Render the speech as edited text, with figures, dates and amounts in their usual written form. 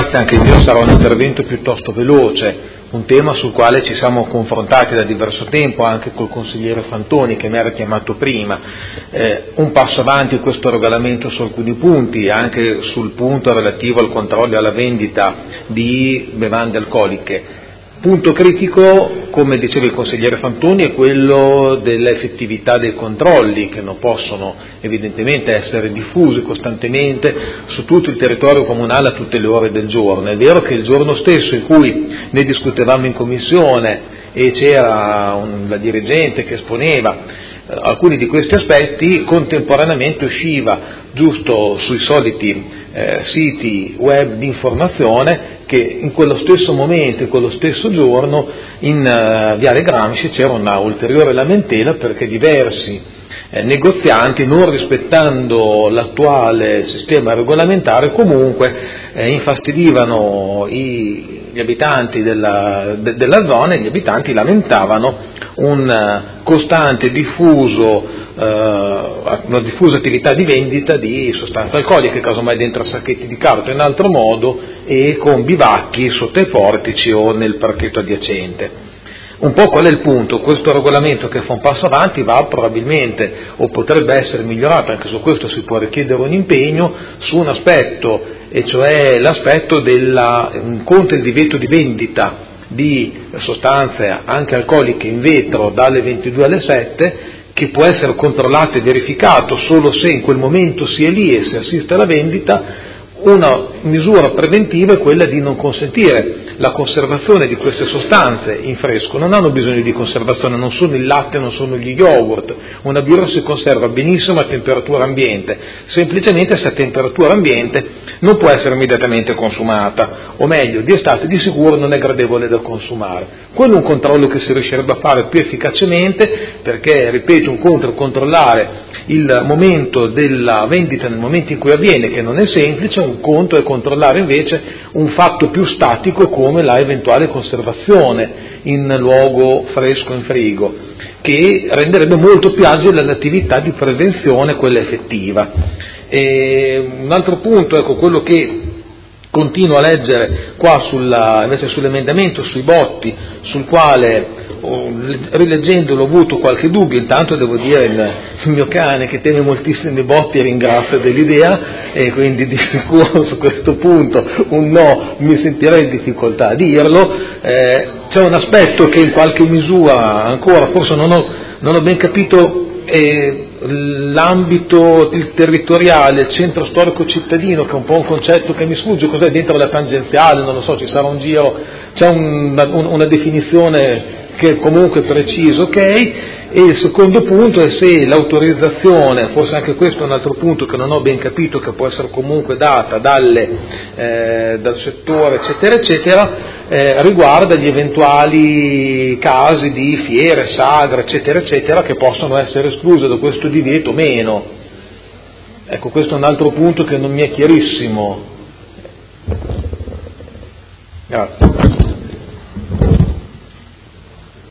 grazie, anche il mio sarà un intervento piuttosto veloce, un tema sul quale ci siamo confrontati da diverso tempo anche col consigliere Fantoni che mi era chiamato prima, un passo avanti questo regolamento su alcuni punti, anche sul punto relativo al controllo e alla vendita di bevande alcoliche. Punto critico, come diceva il consigliere Fantoni, è quello dell'effettività dei controlli, che non possono evidentemente essere diffusi costantemente su tutto il territorio comunale a tutte le ore del giorno. È vero che il giorno stesso in cui ne discutevamo in commissione e c'era la dirigente che esponeva alcuni di questi aspetti, contemporaneamente usciva giusto sui soliti siti web di informazione che in quello stesso momento, in quello stesso giorno, in Viale Gramsci c'era una ulteriore lamentela perché diversi negozianti, non rispettando l'attuale sistema regolamentare, comunque infastidivano gli abitanti della zona, e gli abitanti lamentavano una diffusa attività di vendita di sostanze alcoliche, casomai dentro sacchetti di carta in altro modo, e con bivacchi sotto ai portici o nel parchetto adiacente. Un po' qual è il punto? Questo regolamento che fa un passo avanti va probabilmente, o potrebbe essere migliorato, anche su questo si può richiedere un impegno, su un aspetto, e cioè l'aspetto contro il divieto di vendita di sostanze anche alcoliche in vetro dalle 22 alle 7, che può essere controllato e verificato solo se in quel momento si è lì e si assiste alla vendita. Una misura preventiva è quella di non consentire la conservazione di queste sostanze in fresco. Non hanno bisogno di conservazione, non sono il latte, non sono gli yogurt. Una birra si conserva benissimo a temperatura ambiente, semplicemente se a temperatura ambiente non può essere immediatamente consumata, o meglio, di estate di sicuro non è gradevole da consumare. Quello è un controllo che si riuscirebbe a fare più efficacemente, perché, ripeto, un conto è controllare il momento della vendita nel momento in cui avviene, che non è semplice, un conto è controllare invece un fatto più statico come la eventuale conservazione in luogo fresco in frigo, che renderebbe molto più agile l'attività di prevenzione, quella effettiva. E un altro punto, ecco, quello che continuo a leggere qua invece sull'emendamento sui botti, sul quale rileggendolo ho avuto qualche dubbio. Intanto devo dire il mio cane, che teme moltissimo i botti, ringrazia dell'idea, e quindi di sicuro su questo punto un no mi sentirei in difficoltà a dirlo. C'è un aspetto che in qualche misura ancora forse non ho ben capito, l'ambito territoriale, il centro storico cittadino, che è un po' un concetto che mi sfugge, cos'è dentro la tangenziale, non lo so, ci sarà un giro, c'è una definizione che è comunque preciso, ok? E il secondo punto è se l'autorizzazione, forse anche questo è un altro punto che non ho ben capito, che può essere comunque data dal settore eccetera eccetera, riguarda gli eventuali casi di fiere, sagre eccetera eccetera, che possono essere escluse da questo divieto o meno. Ecco, questo è un altro punto che non mi è chiarissimo. Grazie.